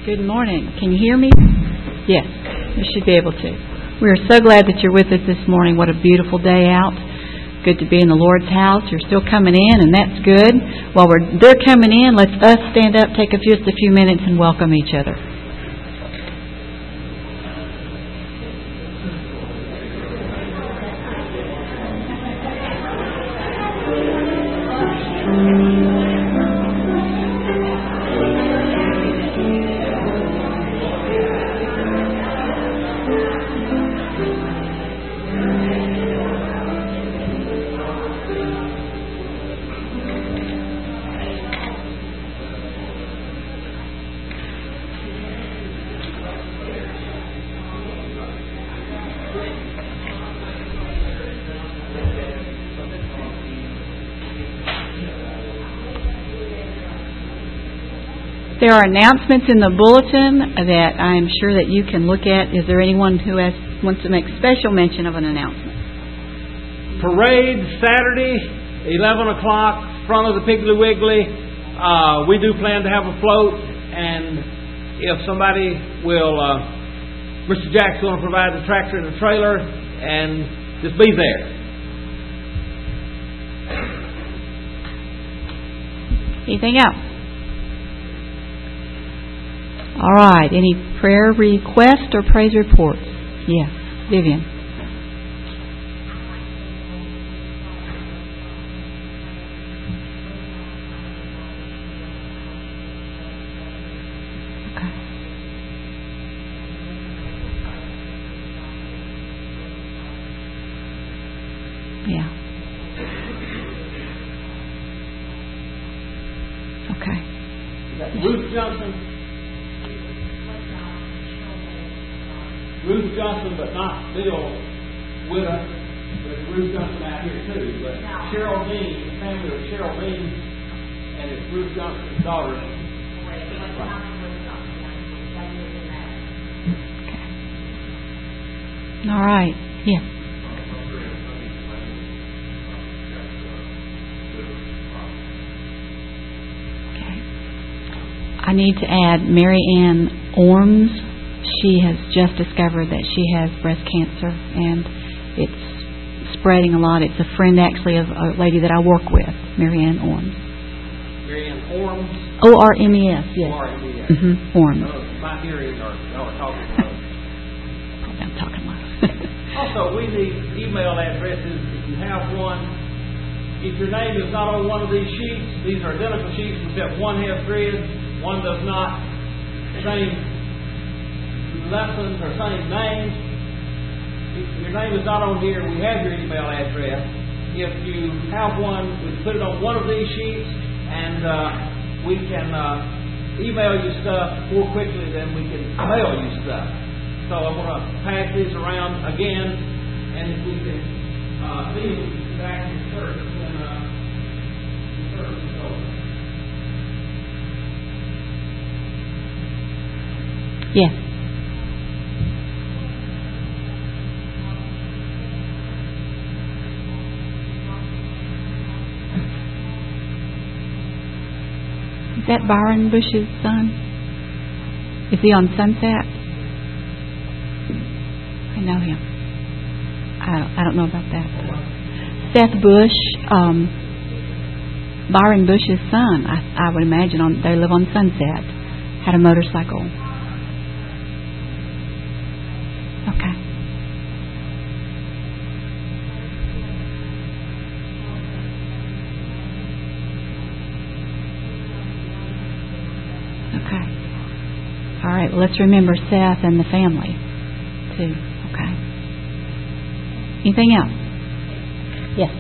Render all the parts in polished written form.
Good morning. Can you hear me? Yes, you should be able to. We are so glad that you're with us this morning. What a beautiful day out. Good to be in the Lord's house. You're still coming in, and that's good. While they're coming in, let's us stand up, take just a few minutes, and welcome each other. There are announcements in the bulletin that I'm sure that you can look at. Is there anyone who wants to make special mention of an announcement? Parade Saturday, 11 o'clock, front of the Piggly Wiggly. We do plan to have a float, and if somebody will, Mr. Jack's going to provide the tractor and the trailer, and just be there. Anything else? All right. Any prayer requests or praise reports? Yes. Vivian. Okay. Yeah. Okay. Ruth Johnson. Ruth Johnson, but not Bill with us. There's Ruth Johnson out here too. But Cheryl Bean, the family of Cheryl Bean, and it's Ruth Johnson's daughter. All right. Yeah. Okay. I need to add Mary Ann Orms. She has just discovered that she has breast cancer, and it's spreading a lot. It's a friend, actually, of a lady that I work with, Mary Ann Orms. Mary Ann Orms? O-R-M-E-S, yes. O-R-M-E-S. Mm-hmm. Orms. My hearing are talking loud. Probably I'm talking loud. Also, we need email addresses if you have one. If your name is not on one of these sheets, these are identical sheets, except one has grids, one does not. Same lessons or same names. If your name is not on here, we have your email address. If you have one, we put it on one of these sheets, and we can email you stuff more quickly than we can mail you stuff. So I'm going to pass these around again, and if we can leave back in church when the service is over. Yes. Is that Byron Bush's son? Is he on Sunset? I know him. I don't know about that. Seth Bush, Byron Bush's son, I would imagine they live on Sunset. Had a motorcycle. Okay. All right, well, let's remember Seth and the family, too. Okay. Anything else? Yes.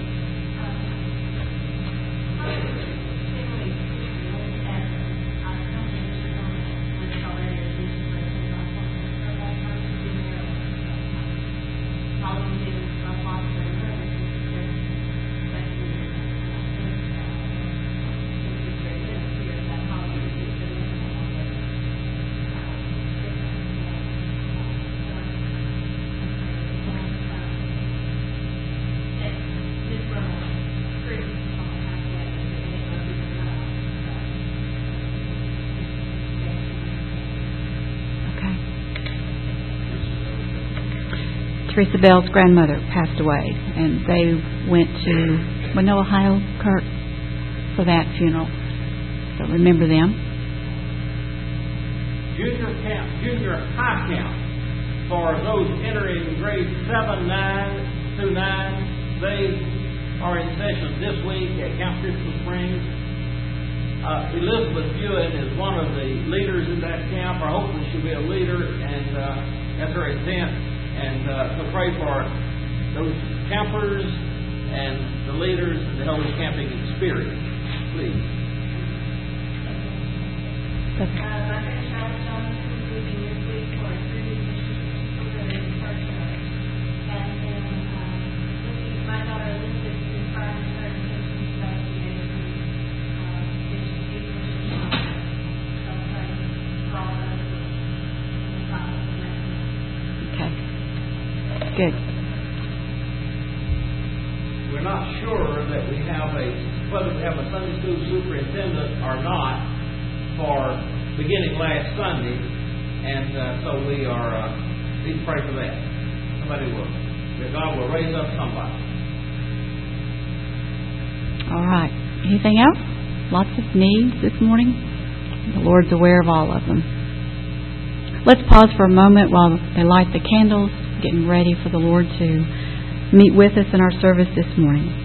Teresa Bell's grandmother passed away, and they went to Winona, Ohio, Kirk, for that funeral. So remember them. Junior high camp for those entering grades 7, 9 through 9. They are in session this week at Camp Crystal Springs. Elizabeth Ewan is one of the leaders in that camp, or hopefully she'll be a leader, and that's her intent. And to pray for those campers and the leaders and the whole camping experience, please. My friend Charlotte Johnson is leaving this week for a 3-week mission to the first show. And then my daughter Elizabeth is starting her mission stuff today to mission shop. So pray for all those in the process of that. Okay. Good. We're not sure that we have whether we have a Sunday school superintendent or not for beginning last Sunday, and so we are need to pray for that. That God will raise up somebody. All right. Anything else? Lots of needs this morning? The Lord's aware of all of them. Let's pause for a moment while they light the candles, getting ready for the Lord to meet with us in our service this morning.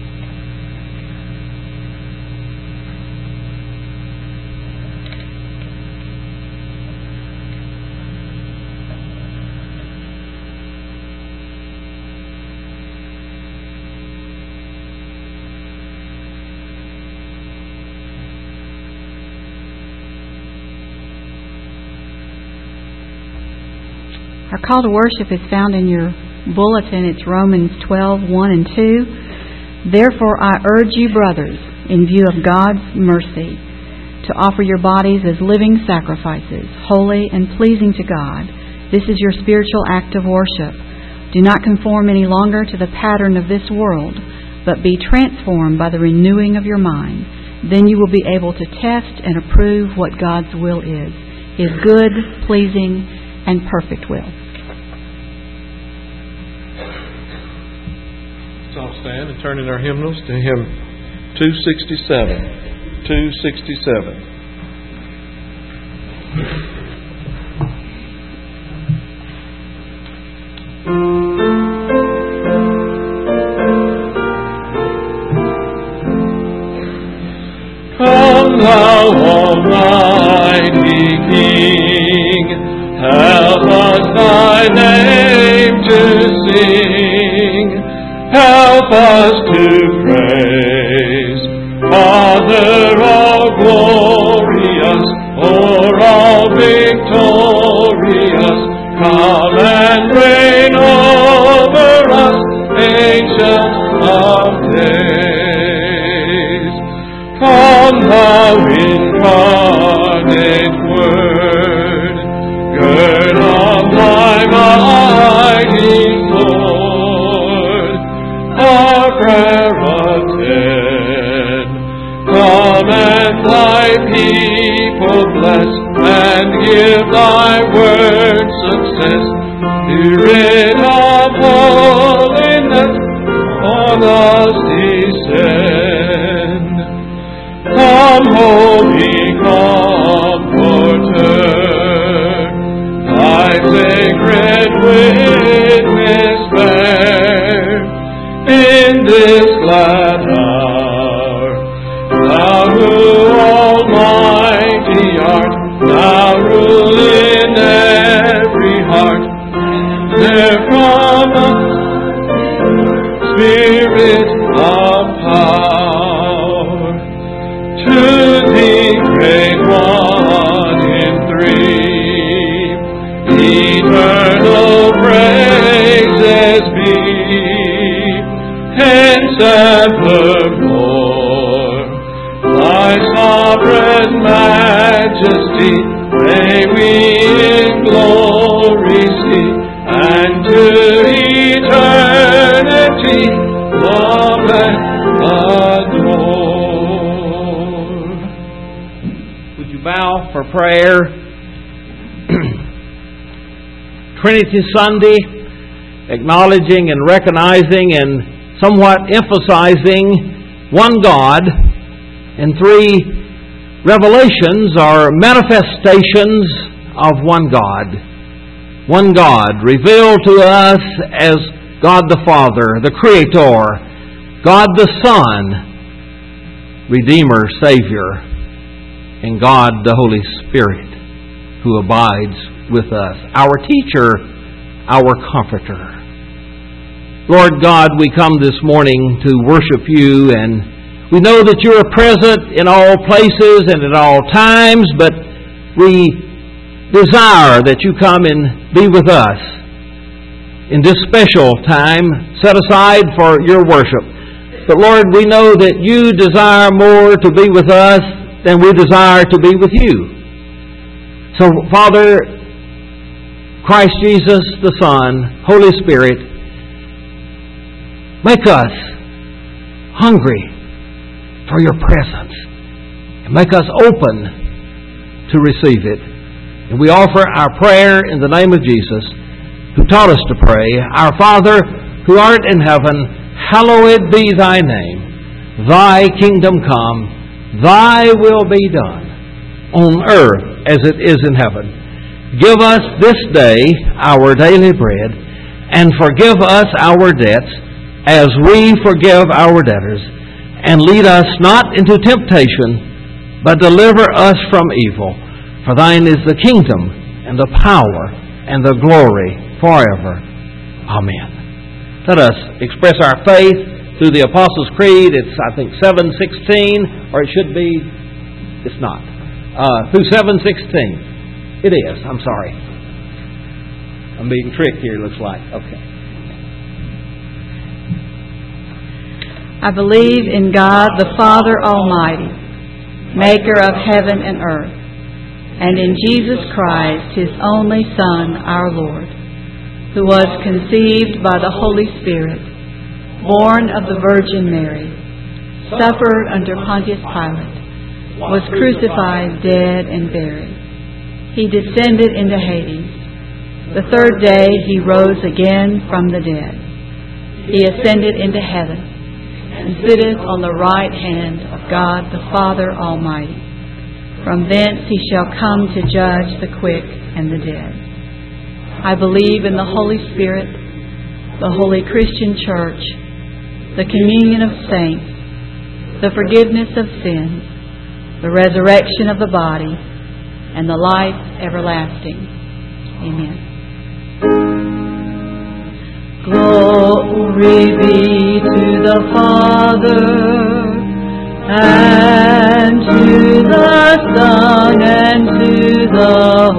Our call to worship is found in your bulletin. It's Romans 12:1 and 2. Therefore I urge you, brothers, in view of God's mercy, to offer your bodies as living sacrifices, holy and pleasing to God. This is your spiritual act of worship. Do not conform any longer to the pattern of this world, but be transformed by the renewing of your mind. Then you will be able to test and approve what God's will is, His good, pleasing, and perfect will. Let's all stand and turn in our hymnals to hymn 267. 267. Come thou almighty King, help us thy name to sing, help us to praise, Father all glorious, o'er all victorious, come and reign over us, Ancient of Days. Come thou incarnate Word, gird on thy mighty sword, our prayer attend. Come and thy people bless, and give thy word success. Spirit of holiness, on us descend. Come, Holy Comforter, thy sacred witness bear in this glad hour. Thou who almighty art, thou rule in every heart. There from us, Spirit of power, to thee, great one in three, eternal praises be, hence evermore. Thy sovereign majesty may we in glory see, and to eternity love and adore. Would you bow for prayer? Trinity Sunday acknowledging and recognizing and somewhat emphasizing one God, and 3 revelations or manifestations of one God. One God revealed to us as God the Father, the Creator, God the Son, Redeemer, Savior, and God the Holy Spirit, who abides with us, our teacher, our comforter. Lord God, we come this morning to worship you, and we know that you are present in all places and at all times, but we desire that you come and be with us in this special time set aside for your worship. But Lord, we know that you desire more to be with us than we desire to be with you. So, Father, Christ Jesus the Son, Holy Spirit, make us hungry for your presence and make us open to receive it. And we offer our prayer in the name of Jesus, who taught us to pray, Our Father, who art in heaven, hallowed be thy name. Thy kingdom come, thy will be done, on earth as it is in heaven. Give us this day our daily bread, and forgive us our debts, as we forgive our debtors. And lead us not into temptation, but deliver us from evil. For thine is the kingdom, and the power, and the glory, forever. Amen. Let us express our faith through the Apostles' Creed. It's, I think, 7:16, or it should be, it's not. Through 7:16. It is, I'm sorry. I'm being tricked here, looks like. Okay. I believe in God the Father Almighty, maker of heaven and earth, and in Jesus Christ, His only Son, our Lord, who was conceived by the Holy Spirit, born of the Virgin Mary, suffered under Pontius Pilate, was crucified, dead, and buried. He descended into Hades. The third day He rose again from the dead. He ascended into heaven, and sitteth on the right hand of God the Father Almighty. From thence He shall come to judge the quick and the dead. I believe in the Holy Spirit, the holy Christian Church, the communion of saints, the forgiveness of sins, the resurrection of the body, and the life everlasting. Amen. Glory be to the Father, and to the Son, and to the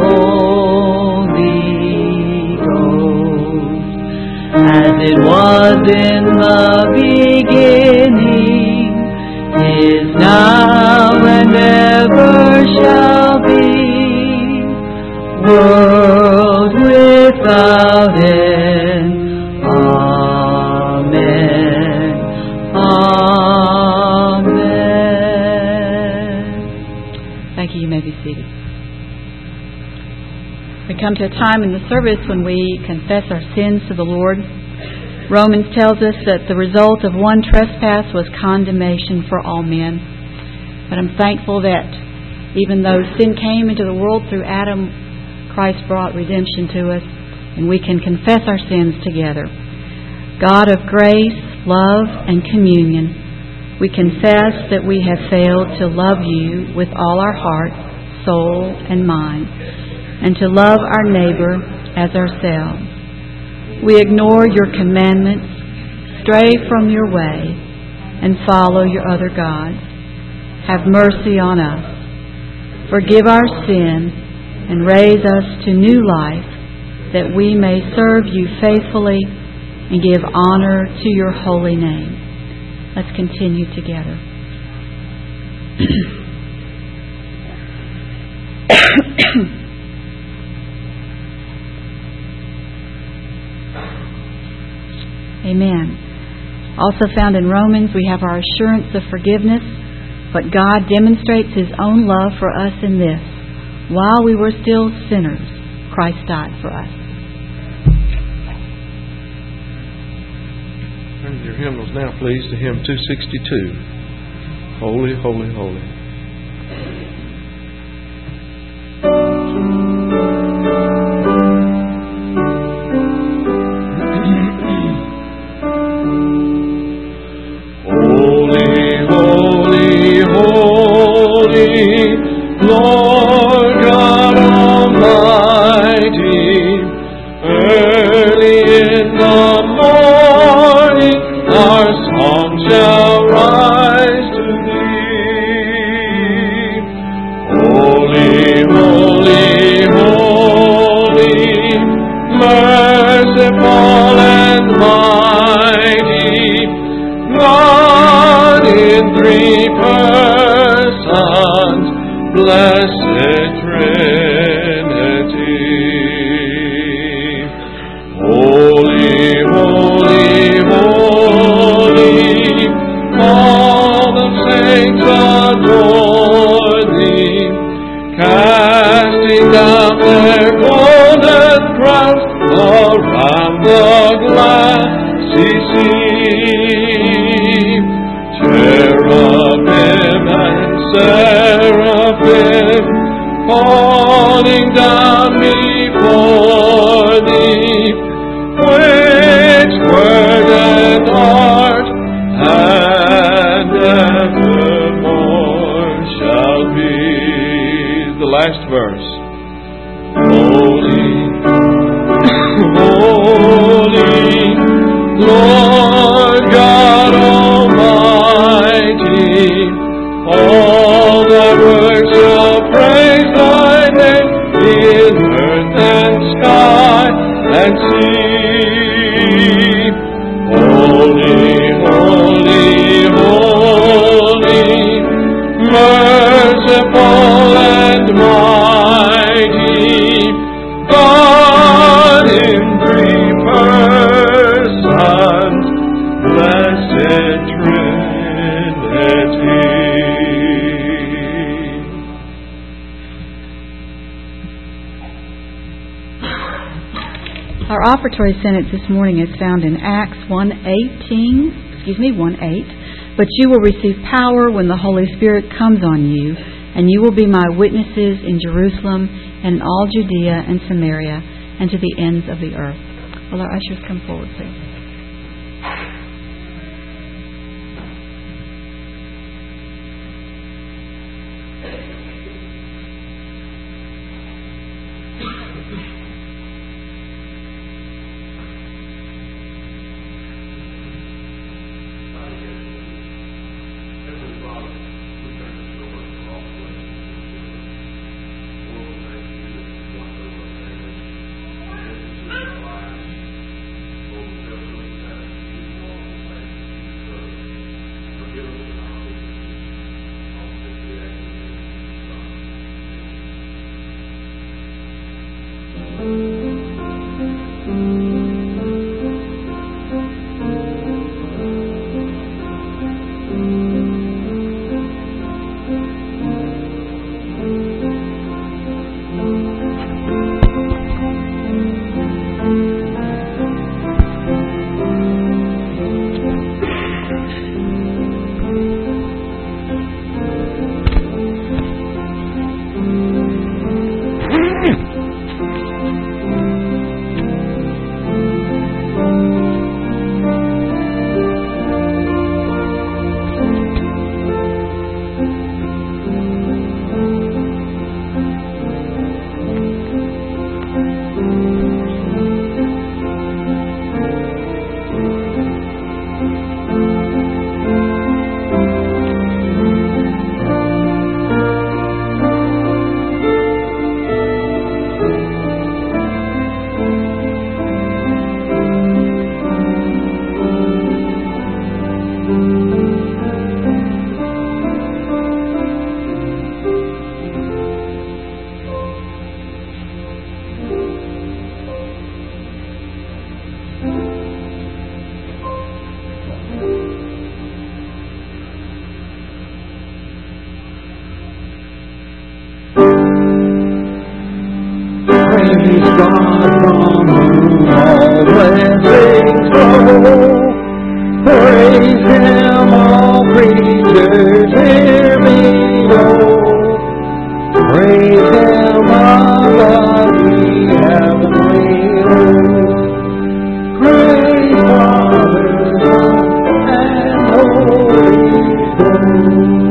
Holy Ghost, as it was in the beginning, is now, and ever shall be, world without end. Amen. Amen. Thank you. You may be seated. We come to a time in the service when we confess our sins to the Lord. Romans tells us that the result of one trespass was condemnation for all men. But I'm thankful that even though sin came into the world through Adam, Christ brought redemption to us, and we can confess our sins together. God of grace, love, and communion, we confess that we have failed to love you with all our heart, soul, and mind, and to love our neighbor as ourselves. We ignore your commandments, stray from your way, and follow your other gods. Have mercy on us. Forgive our sin and raise us to new life, that we may serve you faithfully and give honor to your holy name. Let's continue together. Amen. Also found in Romans, we have our assurance of forgiveness, but God demonstrates His own love for us in this: while we were still sinners, Christ died for us. Turn your hymnals now, please, to hymn 262. Holy, holy, holy. Lord God Almighty, early in the morning our song shall rise to Thee. Holy, holy, holy, merciful and mighty, God in three persons, Blessed Trinity. Holy, holy, holy, all the saints adore Thee, casting down their golden crowns around the glassy sea. Cherubim and seraphim falling down before Thee, which word and art and evermore shall be. The last verse. Holy, holy, Lord God Almighty, all the works shall praise Thy name in earth and sky and sea. Holy, holy, holy, merciful and mighty, God in three persons, Blessed Trinity. Our offertory sentence this morning is found in Acts 1:8. But you will receive power when the Holy Spirit comes on you, and you will be my witnesses in Jerusalem and in all Judea and Samaria and to the ends of the earth. Will our ushers come forward, please? Praise God from whom all blessings flow. Praise Him, all creatures here below. Praise Him above the heavenly host. Praise Father, Son, and Holy Ghost.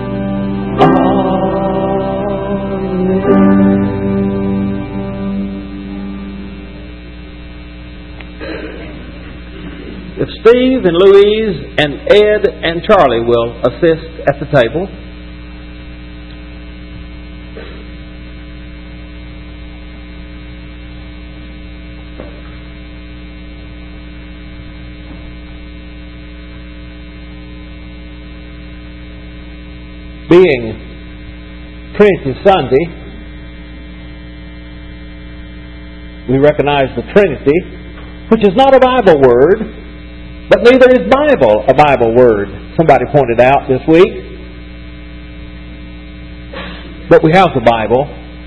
If Steve and Louise and Ed and Charlie will assist at the table. Being Trinity Sunday, we recognize the Trinity, which is not a Bible word, but neither is Bible a Bible word. Somebody pointed out this week. But we have the Bible.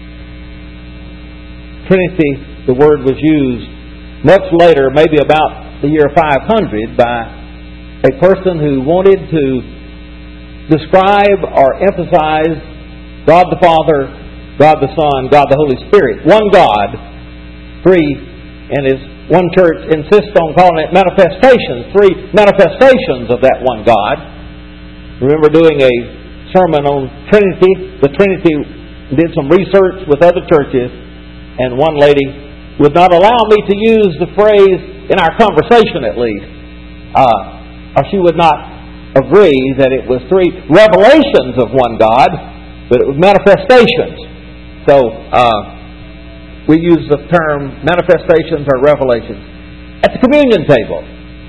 Trinity, the word was used much later, maybe about the year 500, by a person who wanted to describe or emphasize God the Father, God the Son, God the Holy Spirit. One God, three, and His one church insists on calling it manifestations, three manifestations of that one God. Remember doing a sermon on Trinity. The Trinity did some research with other churches, and one lady would not allow me to use the phrase, in our conversation at least, or she would not agree that it was three revelations of one God, but it was manifestations. So, we use the term manifestations or revelations. At the communion table,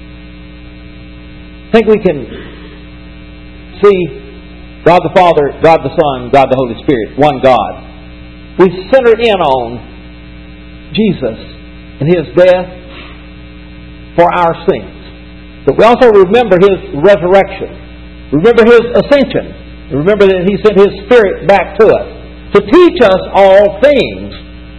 I think we can see God the Father, God the Son, God the Holy Spirit, one God. We center in on Jesus and His death for our sins. But we also remember His resurrection. Remember His ascension. Remember that He sent His Spirit back to us to teach us all things.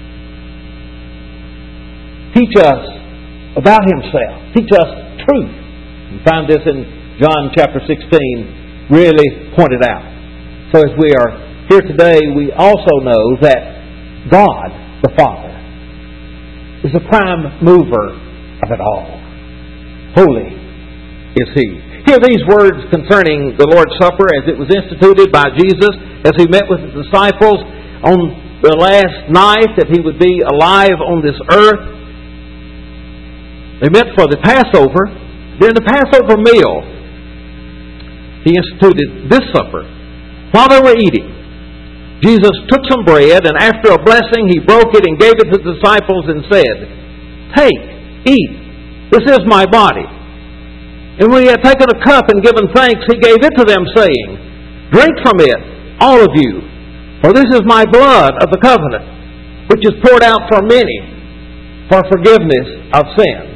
Teach us about Himself. Teach us truth. We find this in John chapter 16 really pointed out. So as we are here today, we also know that God the Father is the prime mover of it all. Holy is He. Hear these words concerning the Lord's Supper as it was instituted by Jesus as He met with the disciples on the last night that He would be alive on this earth. They met for the Passover. During the Passover meal, He instituted this supper. While they were eating, Jesus took some bread, and after a blessing, He broke it and gave it to the disciples and said, "Take, eat. This is my body." And when He had taken a cup and given thanks, He gave it to them, saying, "Drink from it, all of you, for this is my blood of the covenant, which is poured out for many for forgiveness of sin."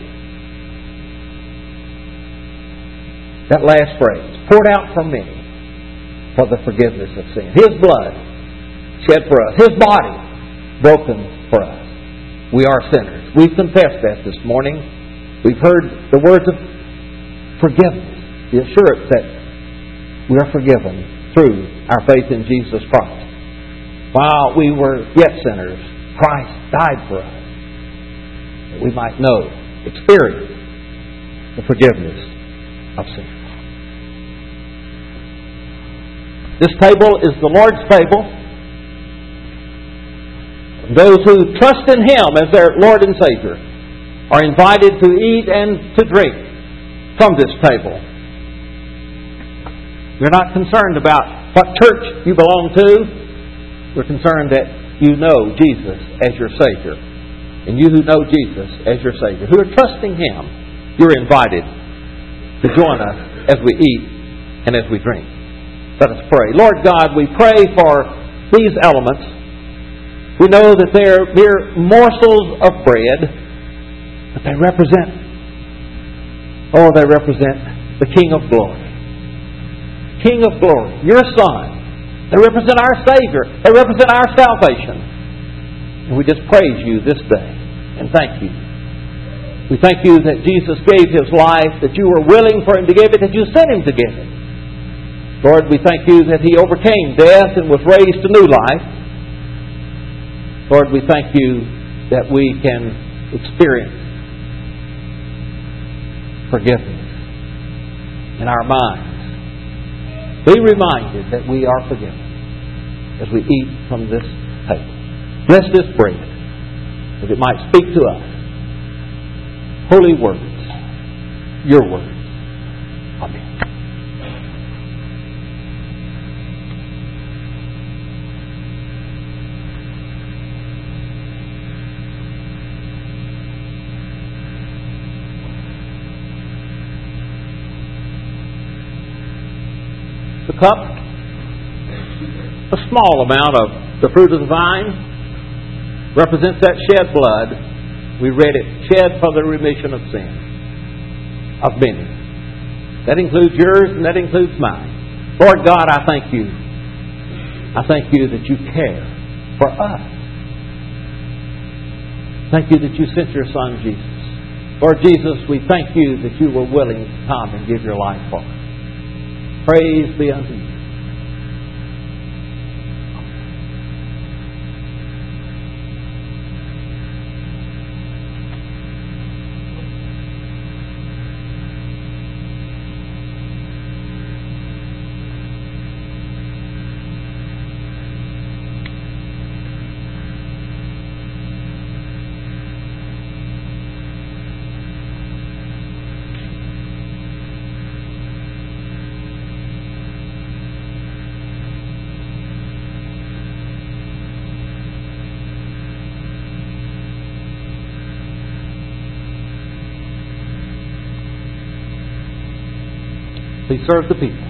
That last phrase, poured out for many for the forgiveness of sin. His blood shed for us. His body broken for us. We are sinners. We've confessed that this morning. We've heard the words of forgiveness, the assurance that we are forgiven through our faith in Jesus Christ. While we were yet sinners, Christ died for us, that we might know, experience the forgiveness of sin. This table is the Lord's table. Those who trust in Him as their Lord and Savior are invited to eat and to drink from this table. We're not concerned about what church you belong to. We're concerned that you know Jesus as your Savior. And you who know Jesus as your Savior, who are trusting Him, you're invited to join us as we eat and as we drink. Let us pray. Lord God, we pray for these elements. We know that they're mere morsels of bread, but they represent the King of Glory. King of Glory, your Son. They represent our Savior. They represent our salvation. And we just praise you this day and thank you We thank you that Jesus gave His life, that you were willing for Him to give it, that you sent Him to give it. Lord, we thank you that He overcame death and was raised to new life. Lord, we thank you that we can experience forgiveness in our minds. Be reminded that we are forgiven as we eat from this table. Bless this bread, that it might speak to us holy words, your words. Amen. The cup, a small amount of the fruit of the vine, represents that shed blood. We read it, shed for the remission of sin of many. That includes yours and that includes mine. Lord God, I thank you. I thank you that you care for us. Thank you that you sent your Son, Jesus. Lord Jesus, we thank you that you were willing to come and give your life for us. Praise be unto you. Please serve the people.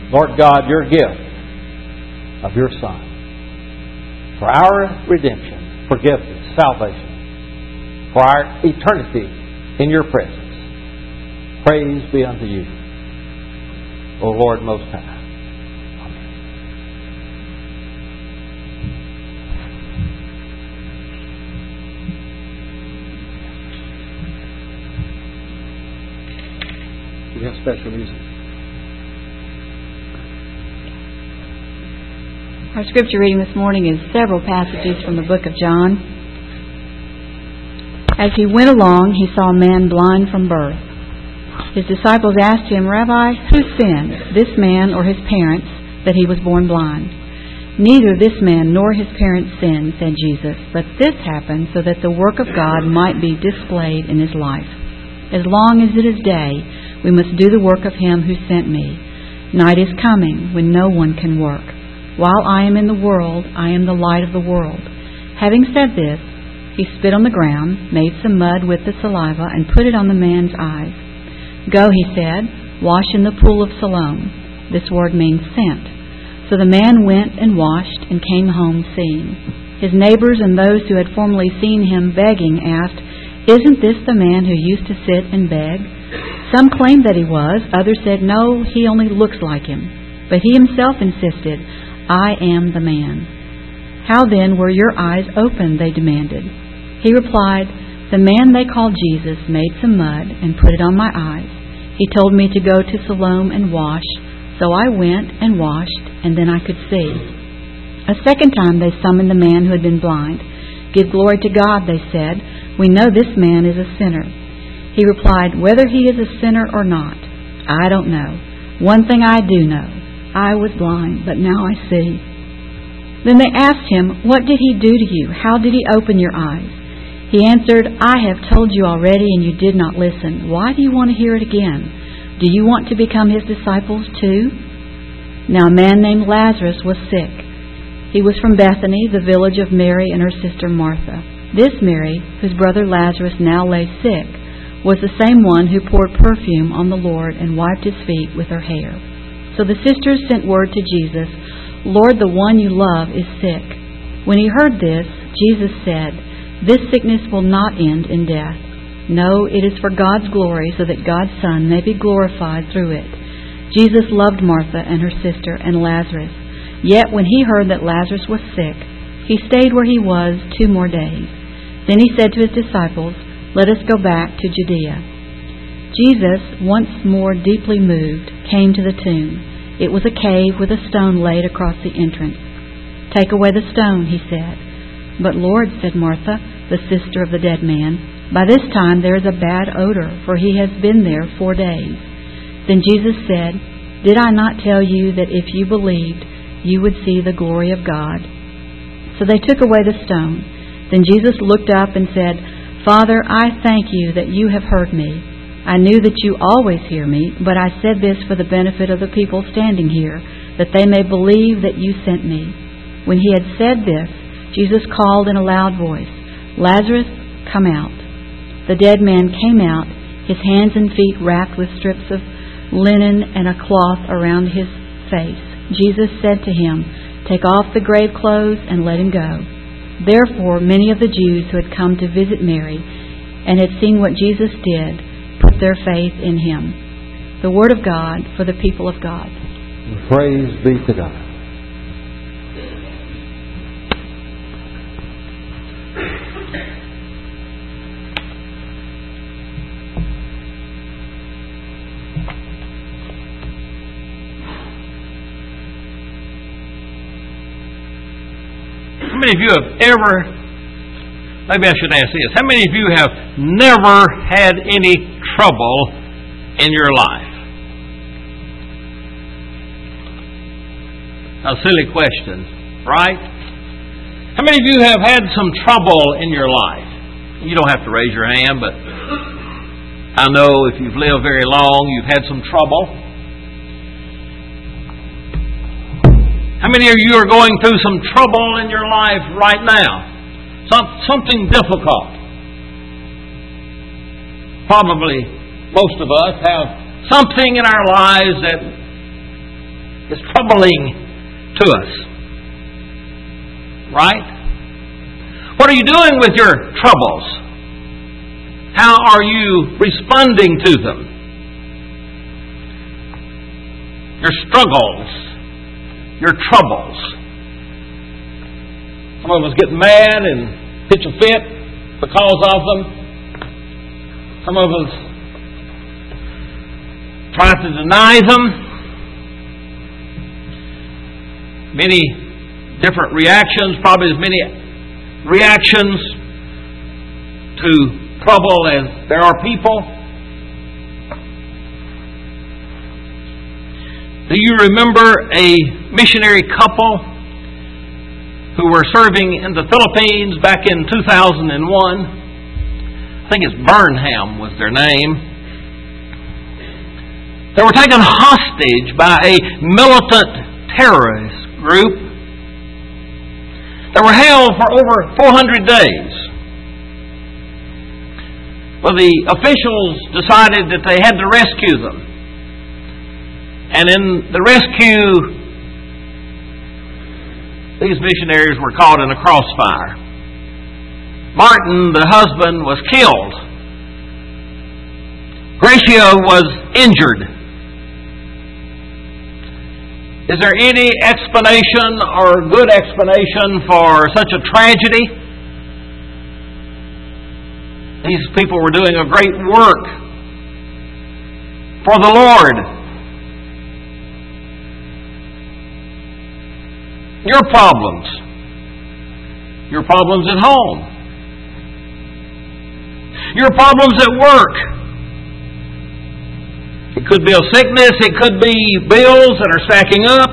Lord God, your gift of your Son for our redemption, forgiveness, salvation, for our eternity in your presence. Praise be unto you, O Lord Most High. We have special music. Our scripture reading this morning is several passages from the book of John. As he went along, he saw a man blind from birth. His disciples asked him, Rabbi, who sinned, this man or his parents, that he was born blind? Neither this man nor his parents sinned, said Jesus, but this happened so that the work of God might be displayed in his life. As long as it is day, we must do the work of him who sent me. Night is coming when no one can work. While I am in the world, I am the light of the world. Having said this, he spit on the ground, made some mud with the saliva, and put it on the man's eyes. Go, he said, wash in the pool of Siloam. This word means sent. So the man went and washed and came home seeing. His neighbors and those who had formerly seen him begging asked, Isn't this the man who used to sit and beg? Some claimed that he was. Others said, No, he only looks like him. But he himself insisted, I am the man. How then were your eyes opened? They demanded. He replied, The man they called Jesus made some mud and put it on my eyes. He told me to go to Siloam and wash, so I went and washed, and then I could see. A second time they summoned the man who had been blind. Give glory to God, they said. We know this man is a sinner. He replied, Whether he is a sinner or not, I don't know. One thing I do know. I was blind, but now I see. Then they asked him, What did he do to you? How did he open your eyes? He answered, I have told you already, and you did not listen. Why do you want to hear it again? Do you want to become his disciples too? Now a man named Lazarus was sick. He was from Bethany, the village of Mary and her sister Martha. This Mary, whose brother Lazarus now lay sick, was the same one who poured perfume on the Lord and wiped his feet with her hair. So the sisters sent word to Jesus, Lord, the one you love is sick. When he heard this, Jesus said, This sickness will not end in death. No, it is for God's glory, so that God's Son may be glorified through it. Jesus loved Martha and her sister and Lazarus. Yet when he heard that Lazarus was sick, he stayed where he was 2 more days. Then he said to his disciples, Let us go back to Judea. Jesus, once more deeply moved, came to the tomb. It was a cave with a stone laid across the entrance. Take away the stone, he said. But Lord, said Martha, the sister of the dead man, by this time there is a bad odor, for he has been there 4 days. Then Jesus said, Did I not tell you that if you believed, you would see the glory of God? So they took away the stone. Then Jesus looked up and said, Father, I thank you that you have heard me. I knew that you always hear me, but I said this for the benefit of the people standing here, that they may believe that you sent me. When he had said this, Jesus called in a loud voice, Lazarus, come out. The dead man came out, his hands and feet wrapped with strips of linen and a cloth around his face. Jesus said to him, Take off the grave clothes and let him go. Therefore, many of the Jews who had come to visit Mary and had seen what Jesus did put their faith in him. The Word of God for the people of God. Praise be to God. How many of you have ever, maybe I should ask this, how many of you have never had any trouble in your life? A silly question, right? How many of you have had some trouble in your life? You don't have to raise your hand, but I know if you've lived very long, you've had some trouble. How many of you are going through some trouble in your life right now? Something difficult. Probably most of us have something in our lives that is troubling to us. Right? What are you doing with your troubles? How are you responding to them? Your struggles, your troubles. Some of us get mad and pitch a fit because of them. Some of us try to deny them. Many different reactions, probably as many reactions to trouble as there are people. Do you remember a missionary couple who were serving in the Philippines back in 2001? I think it's Burnham was their name. They were taken hostage by a militant terrorist group. They were held for over 400 days. Well, the officials decided that they had to rescue them. And in the rescue, these missionaries were caught in a crossfire. Martin, the husband, was killed. Gracia was injured. Is there any explanation or good explanation for such a tragedy? These people were doing a great work for the Lord. Your problems at home, your problems at work. It could be a sickness, it could be bills that are stacking up.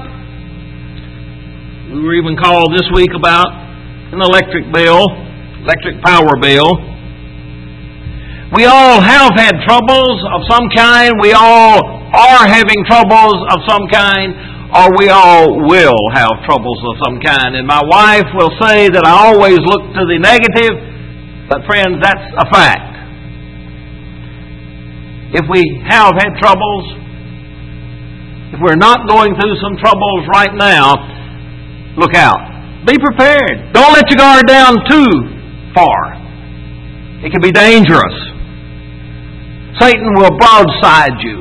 We were even called this week about an electric power bill. We all have had troubles of some kind, we all are having troubles of some kind, or we all will have troubles of some kind. And my wife will say that I always look to the negative, but friends, that's a fact. If we have had troubles, if we're not going through some troubles right now, look out. Be prepared. Don't let your guard down too far. It can be dangerous. Satan will broadside you.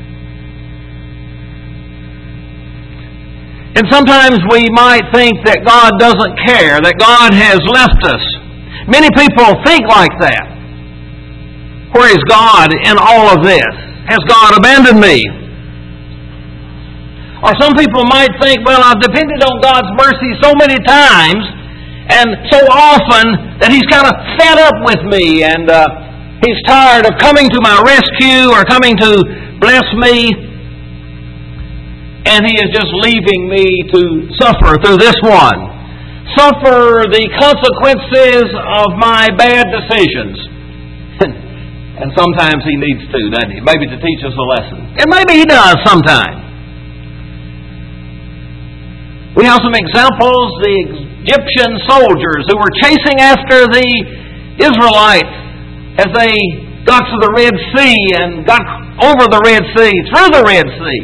And sometimes we might think that God doesn't care, that God has left us. Many people think like that. Where is God in all of this? Has God abandoned me? Or some people might think, well, I've depended on God's mercy so many times and so often that He's kind of fed up with me and He's tired of coming to my rescue or coming to bless me. And He is just leaving me to suffer through this one. Suffer the consequences of my bad decisions. And sometimes He needs to, doesn't He? Maybe to teach us a lesson. And maybe He does sometimes. We have some examples. The Egyptian soldiers who were chasing after the Israelites as they got to the Red Sea and got over the Red Sea, through the Red Sea.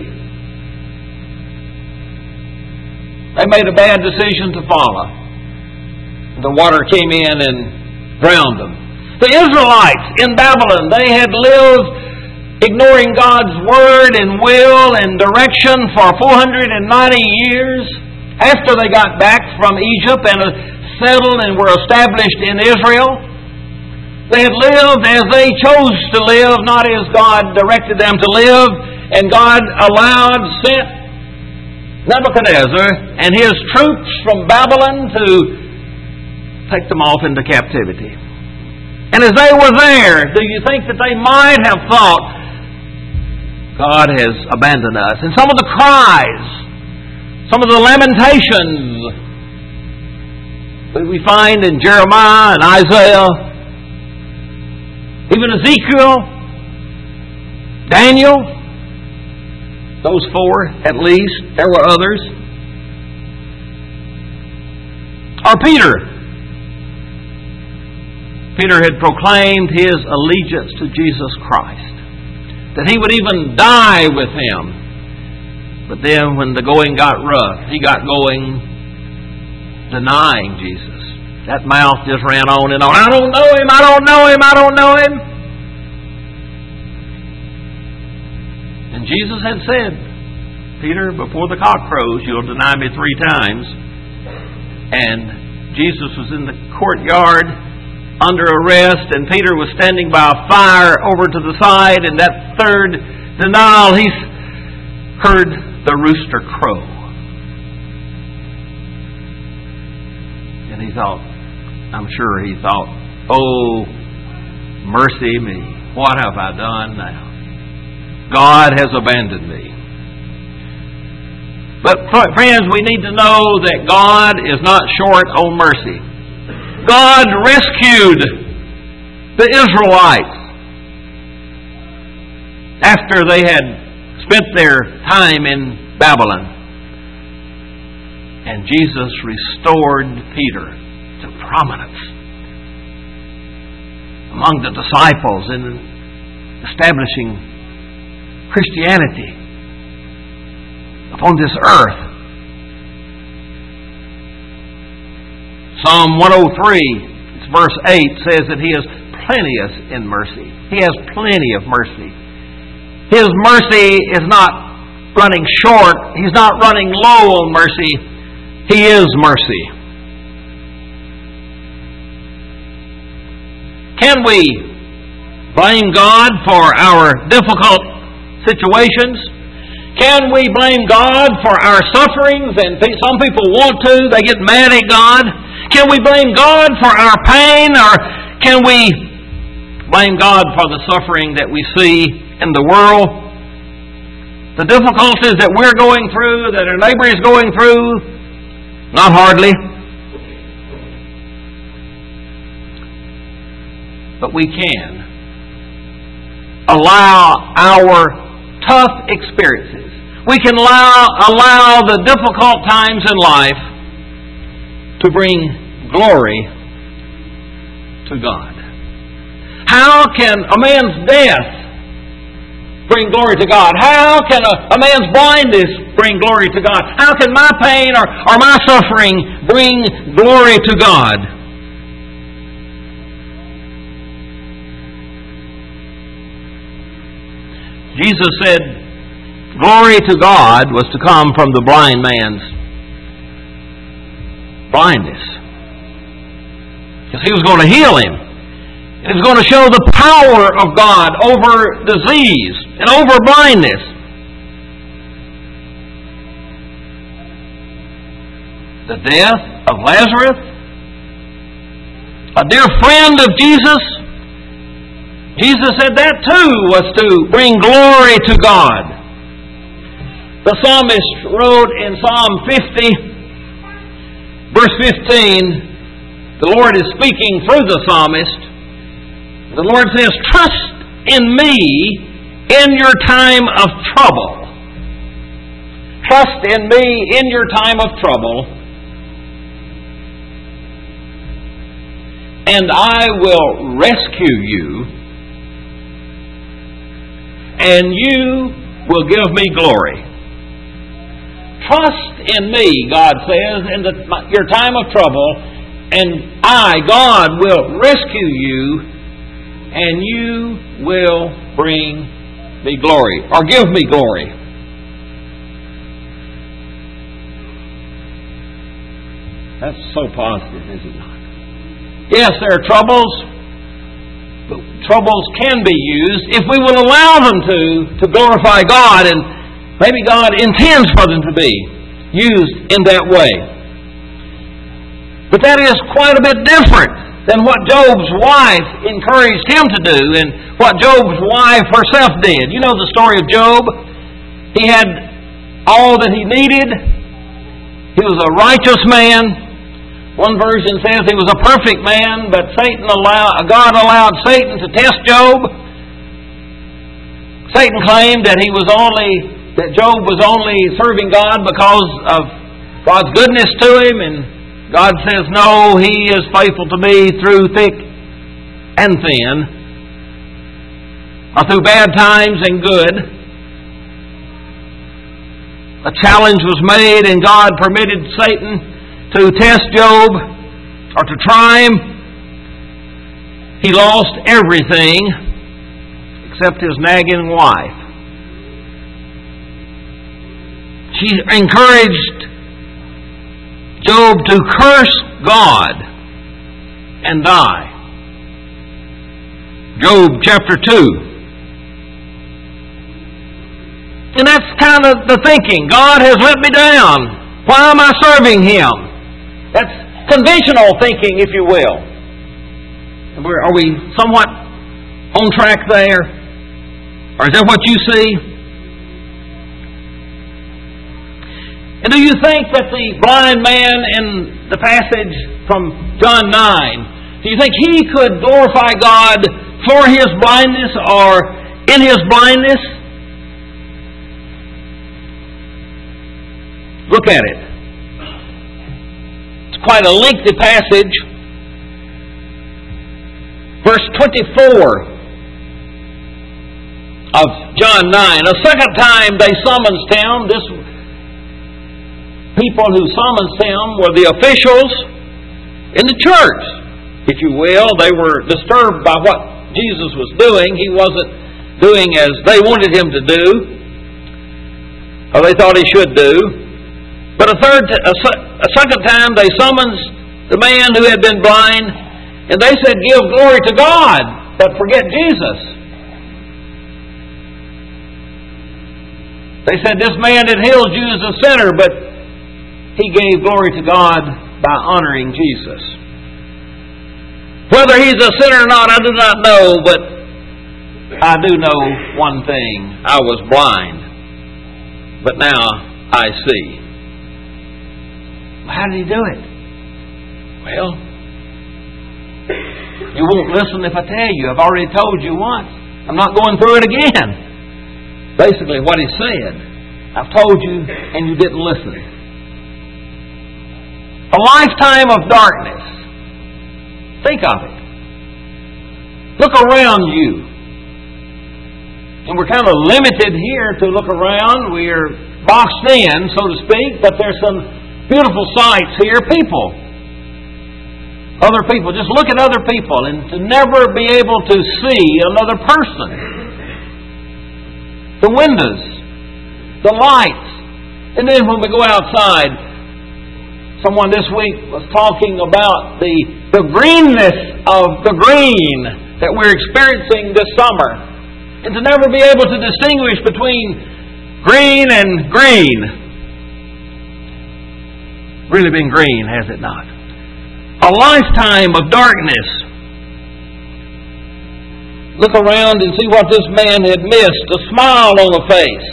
They made a bad decision to follow. The water came in and drowned them. The Israelites in Babylon, they had lived ignoring God's word and will and direction for 490 years after they got back from Egypt and settled and were established in Israel. They had lived as they chose to live, not as God directed them to live, and God sent Nebuchadnezzar and his troops from Babylon to take them off into captivity. And as they were there, do you think that they might have thought, God has abandoned us? And some of the cries, some of the lamentations that we find in Jeremiah and Isaiah, even Ezekiel, Daniel, those four at least, there were others. Or Peter. Peter had proclaimed his allegiance to Jesus Christ, that he would even die with Him. But then when the going got rough, he got going denying Jesus. That mouth just ran on and on. I don't know him, I don't know him, I don't know him. And Jesus had said, Peter, before the cock crows, you'll deny me 3 times. And Jesus was in the courtyard under arrest, and Peter was standing by a fire over to the side, and that third denial, he heard the rooster crow. And he thought, I'm sure he thought, oh, mercy me, what have I done now? God has abandoned me. But friends, we need to know that God is not short on mercy. God rescued the Israelites after they had spent their time in Babylon. And Jesus restored Peter to prominence among the disciples in establishing Christianity upon this earth. Psalm 103, verse 8 says that He is plenteous in mercy. He has plenty of mercy. His mercy is not running short. He's not running low on mercy. He is mercy. Can we blame God for our difficult situations? Can we blame God for our sufferings? And some people want to. They get mad at God. Can we blame God for our pain? Or can we blame God for the suffering that we see in the world? The difficulties that we're going through, that our neighbor is going through? Not hardly. But we can allow our tough experiences. We can allow the difficult times in life to bring glory to God. How can a man's death bring glory to God? How can a man's blindness bring glory to God? How can my pain or my suffering bring glory to God? Jesus said, glory to God was to come from the blind man's blindness. Because He was going to heal him. He was going to show the power of God over disease and over blindness. The death of Lazarus, a dear friend of Jesus, Jesus said that too was to bring glory to God. The psalmist wrote in Psalm 50, verse 15, the Lord is speaking through the psalmist. The Lord says, trust in me in your time of trouble. Trust in me in your time of trouble, and I will rescue you, and you will give me glory. Trust in me, God says, in your time of trouble, and I, God, will rescue you, and you will bring me glory, or give me glory. That's so positive, is it not? Yes, there are troubles, but troubles can be used if we will allow them to glorify God, and maybe God intends for them to be used in that way. But that is quite a bit different than what Job's wife encouraged him to do and what Job's wife herself did. You know the story of Job. He had all that he needed. He was a righteous man. One version says he was a perfect man, but God allowed Satan to test Job. Satan claimed that Job was only serving God because of God's goodness to him, and God says, no, He is faithful to me through thick and thin, or through bad times and good. a challenge was made and God permitted Satan to test Job or to try him. He lost everything except his nagging wife. She encouraged Job to curse God and die. Job chapter 2. And that's kind of the thinking. God has let me down. Why am I serving Him? That's conventional thinking, if you will. Are we somewhat on track there? Or is that what you see? And do you think that the blind man in the passage from John 9, do you think he could glorify God for his blindness or in his blindness? Look at it. It's quite a lengthy passage. Verse 24 of John 9. A second time they summoned him. This people who summoned him were the officials in the church, if you will. They were disturbed by what Jesus was doing. He wasn't doing as they wanted him to do, or they thought he should do. But a second time they summoned the man who had been blind, and they said, "Give glory to God, but forget Jesus." They said, "This man that healed you is a sinner, but he gave glory to God by honoring Jesus." Whether he's a sinner or not, I do not know, but I do know one thing. I was blind, but now I see. How did he do it? Well, you won't listen if I tell you. I've already told you once. I'm not going through it again. Basically what he said. I've told you and you didn't listen. A lifetime of darkness. Think of it. Look around you. And we're kind of limited here to look around. We're boxed in, so to speak, but there's some beautiful sights here. People. Other people. Just look at other people and to never be able to see another person. The windows. The lights. And then when we go outside, someone this week was talking about the greenness of the green that we're experiencing this summer. And to never be able to distinguish between green and green. Really been green, has it not? A lifetime of darkness. Look around and see what this man had missed. A smile on the face.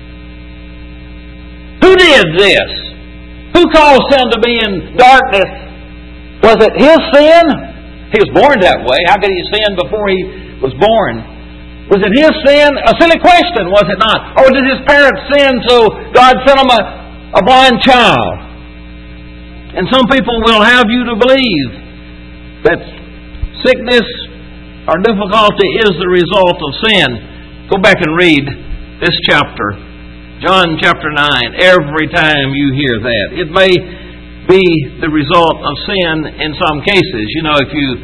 Who did this? Who caused him to be in darkness? Was it his sin? He was born that way. How could he sin before he was born? Was it his sin? A silly question, was it not? Or did his parents sin so God sent him a blind child? And some people will have you to believe that sickness or difficulty is the result of sin. Go back and read this chapter, John chapter 9, every time you hear that. It may be the result of sin in some cases. You know, if you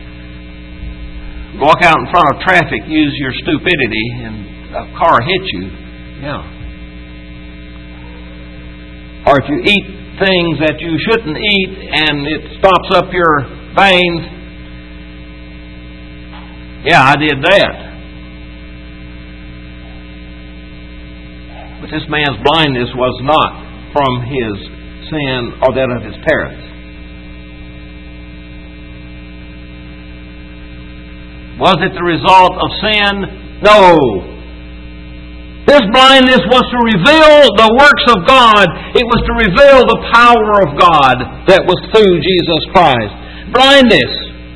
walk out in front of traffic, use your stupidity, and a car hits you, yeah. Or if you eat things that you shouldn't eat and it stops up your veins. Yeah, I did that. But this man's blindness was not from his sin or that of his parents. Was it the result of sin? No. This blindness was to reveal the works of God. It was to reveal the power of God that was through Jesus Christ. Blindness.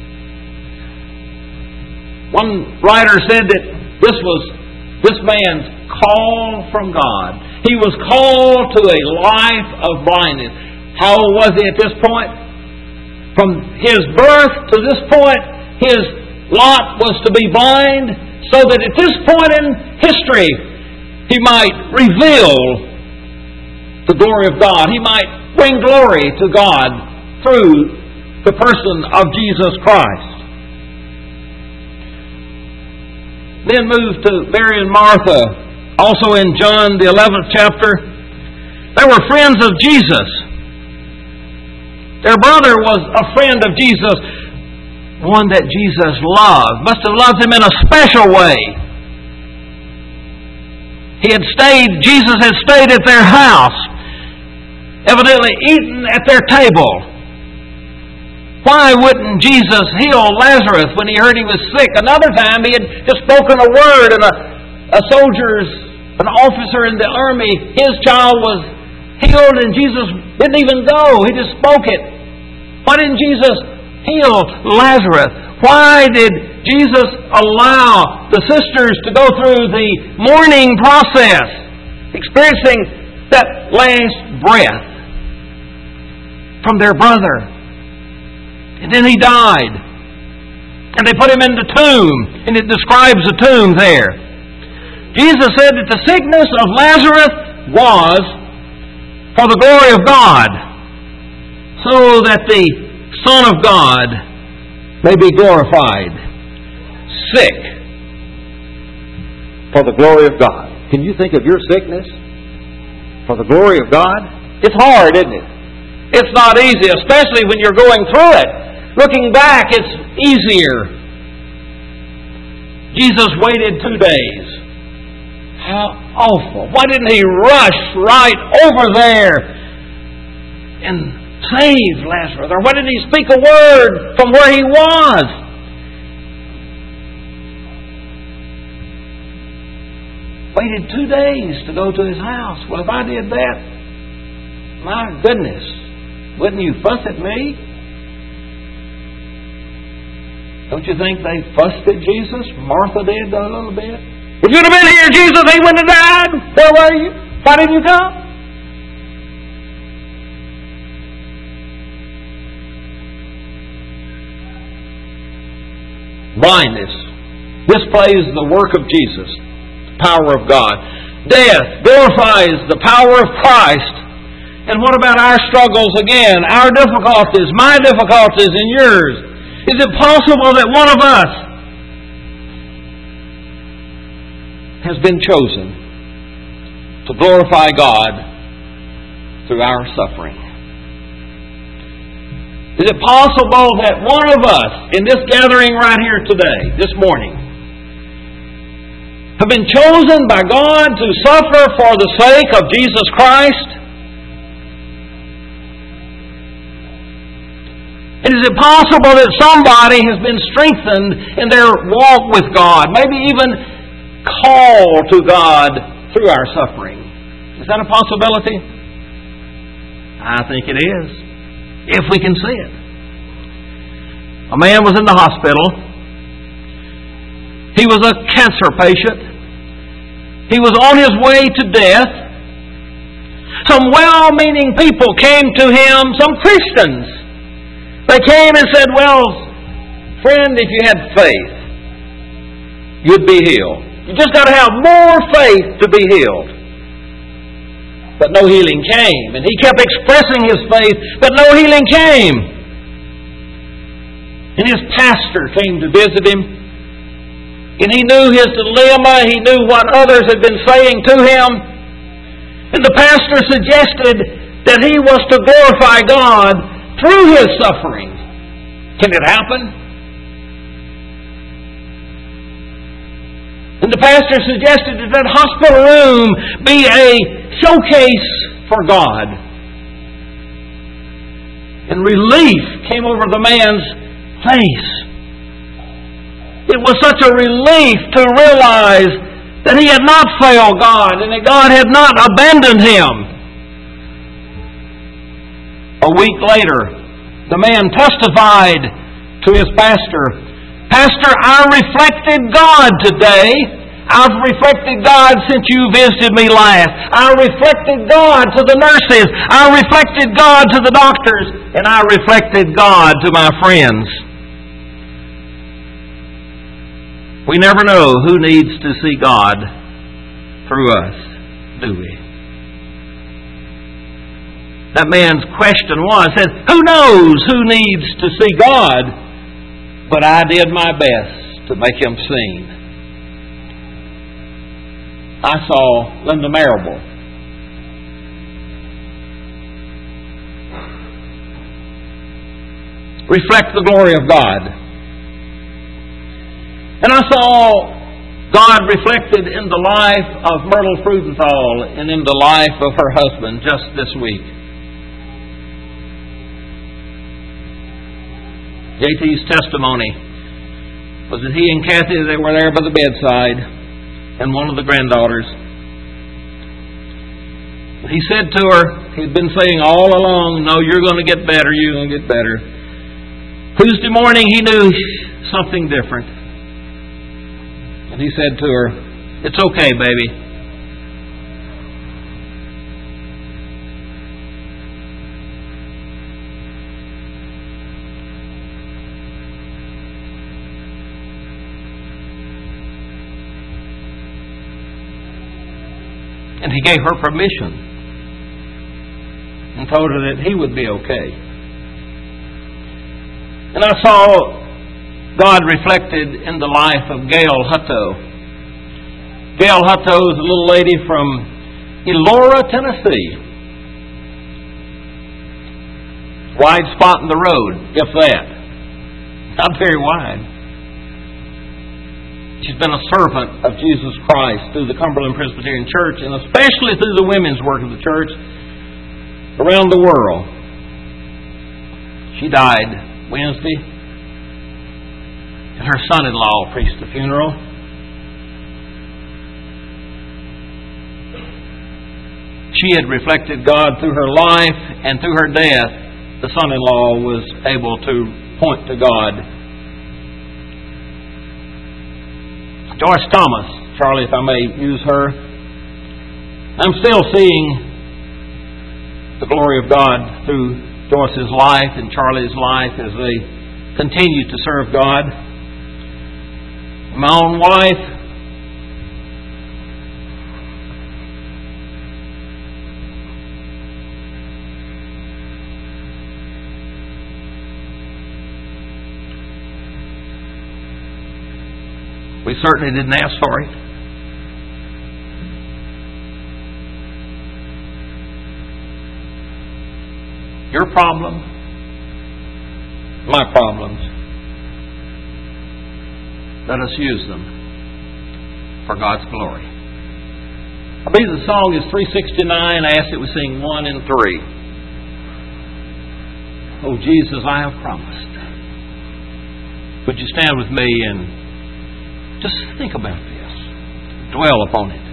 One writer said that this was this man's call from God. He was called to a life of blindness. How old was he at this point? From his birth to this point, his lot was to be blind, so that at this point in history, he might reveal the glory of God. He might bring glory to God through the person of Jesus Christ. Then move to Mary and Martha. Also in John the 11th chapter, they were friends of Jesus. Their brother was a friend of Jesus, one that Jesus loved. Must have loved him in a special way. Jesus had stayed at their house, evidently eaten at their table. Why wouldn't Jesus heal Lazarus when he heard he was sick? Another time he had just spoken a word, and an officer in the army, his child was healed, and Jesus didn't even go. He just spoke it. Why didn't Jesus heal Lazarus? Why did Jesus allow the sisters to go through the mourning process, experiencing that last breath from their brother? And then he died. And they put him in the tomb. And it describes the tomb there. Jesus said that the sickness of Lazarus was for the glory of God, so that the Son of God may be glorified. Sick for the glory of God. Can you think of your sickness for the glory of God? It's hard, isn't it? It's not easy, especially when you're going through it. Looking back, it's easier. Jesus waited 2 days. How awful. Why didn't he rush right over there and save Lazarus? Or why didn't he speak a word from where he was? Waited 2 days to go to his house. Well, if I did that, my goodness, wouldn't you fuss at me? Don't you think they fussed at Jesus? Martha did a little bit. If you'd have been here, Jesus, he wouldn't have died. Where were you? Why didn't you come? Blindness displays the work of Jesus, the power of God. Death glorifies the power of Christ. And what about our struggles again? Our difficulties, my difficulties and yours. Is it possible that one of us has been chosen to glorify God through our suffering? Is it possible that one of us in this gathering right here today, this morning, have been chosen by God to suffer for the sake of Jesus Christ? And is it possible that somebody has been strengthened in their walk with God, maybe even called to God through our suffering? Is that a possibility? I think it is, if we can see it. A man was in the hospital. He was a cancer patient. He was on his way to death. Some well-meaning people came to him, some Christians. They came and said, well, friend, if you had faith, you'd be healed. You just got to have more faith to be healed. But no healing came. And he kept expressing his faith, but no healing came. And his pastor came to visit him. And he knew his dilemma. He knew what others had been saying to him. And the pastor suggested that he was to glorify God through his suffering. Can it happen? And the pastor suggested that that hospital room be a showcase for God. And relief came over the man's face. It was such a relief to realize that he had not failed God and that God had not abandoned him. A week later, the man testified to his pastor, Pastor, I reflected God today. I've reflected God since you visited me last. I reflected God to the nurses. I reflected God to the doctors. And I reflected God to my friends. We never know who needs to see God through us, do we? that man's question was, said, who knows who needs to see God? But I did my best to make him seen. I saw Linda Marable. Reflect the glory of God. And I saw God reflected in the life of Myrtle Freudenthal and in the life of her husband just this week. JT's testimony was that he and Kathy, they were there by the bedside, and one of the granddaughters. He said to her, he'd been saying all along, no, you're going to get better, you're going to get better. Tuesday morning he knew something different. And he said to her, it's okay, baby. And he gave her permission and told her that he would be okay. And I saw God reflected in the life of Gail Hutto. Gail Hutto is a little lady from Elora, Tennessee. Wide spot in the road, if that. Not very wide. She's been a servant of Jesus Christ through the Cumberland Presbyterian Church, and especially through the women's work of the church around the world. She died Wednesday, and her son-in-law preached the funeral. She had reflected God through her life, and through her death, the son-in-law was able to point to God. Joyce Thomas, Charlie, if I may use her, I'm still seeing the glory of God through Joyce's life and Charlie's life as they continue to serve God. My own wife, we certainly didn't ask for it. Your problem, my problems. Let us use them for God's glory. I believe the song is 369. I ask that we sing 1 and 3. Oh, Jesus, I have promised. Would you stand with me and just think about this. Dwell upon it.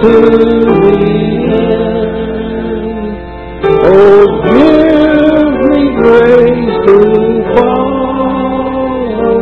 to the end. Oh, give me grace to follow.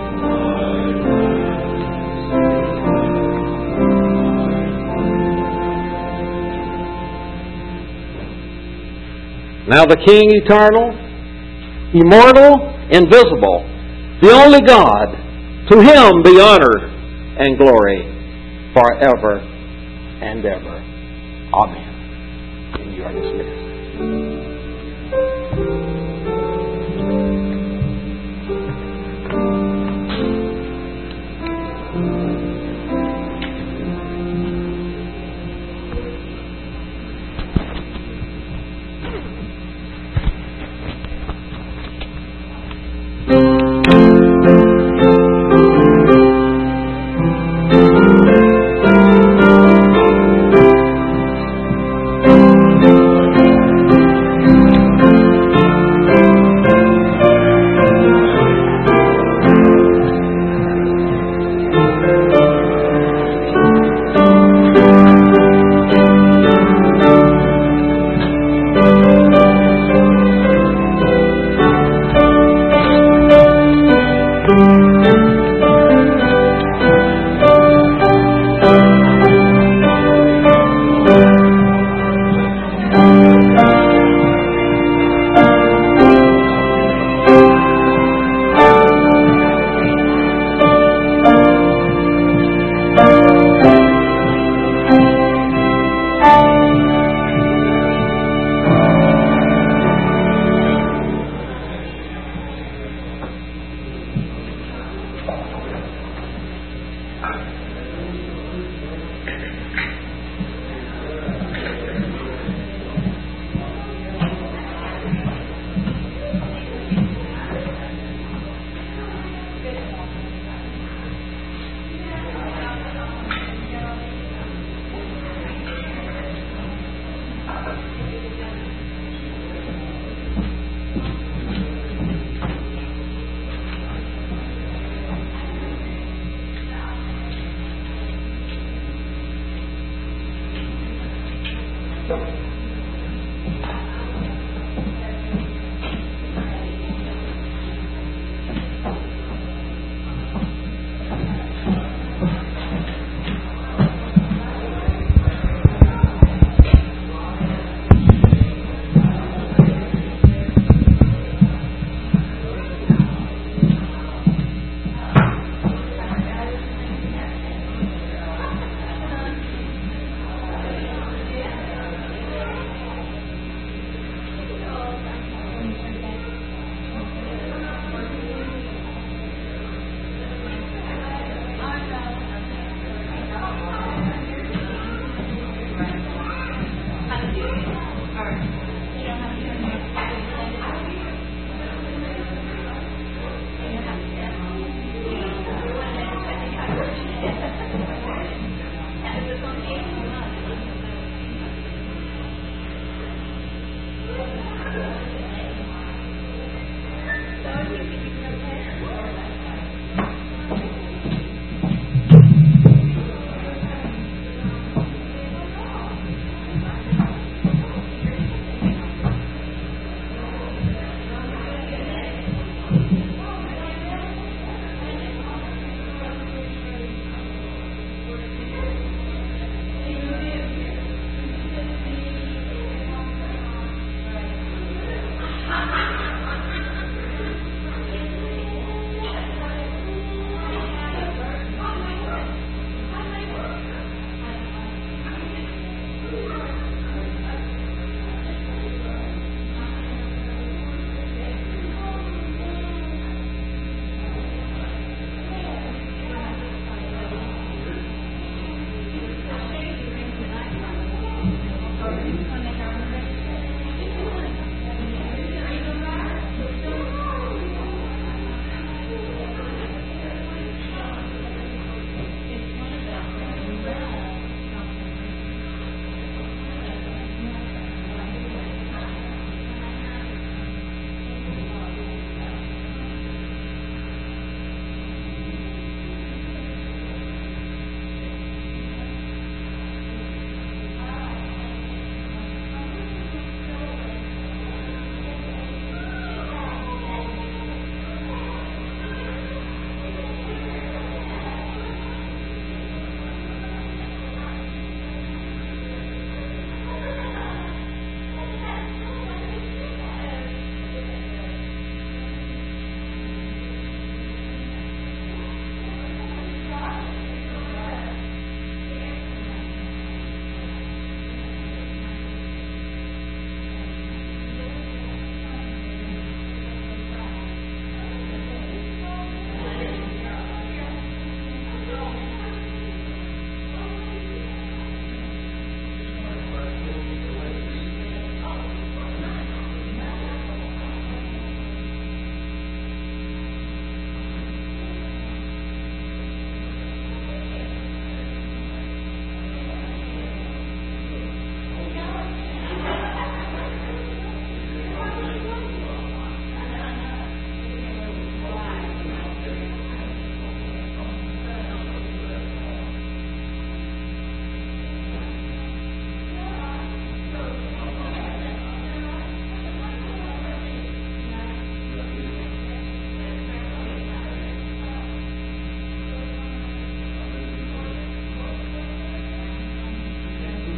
Now the King eternal, immortal, invisible, the only God, to Him be honor and glory forever and ever. Amen. And you are dismissed.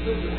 to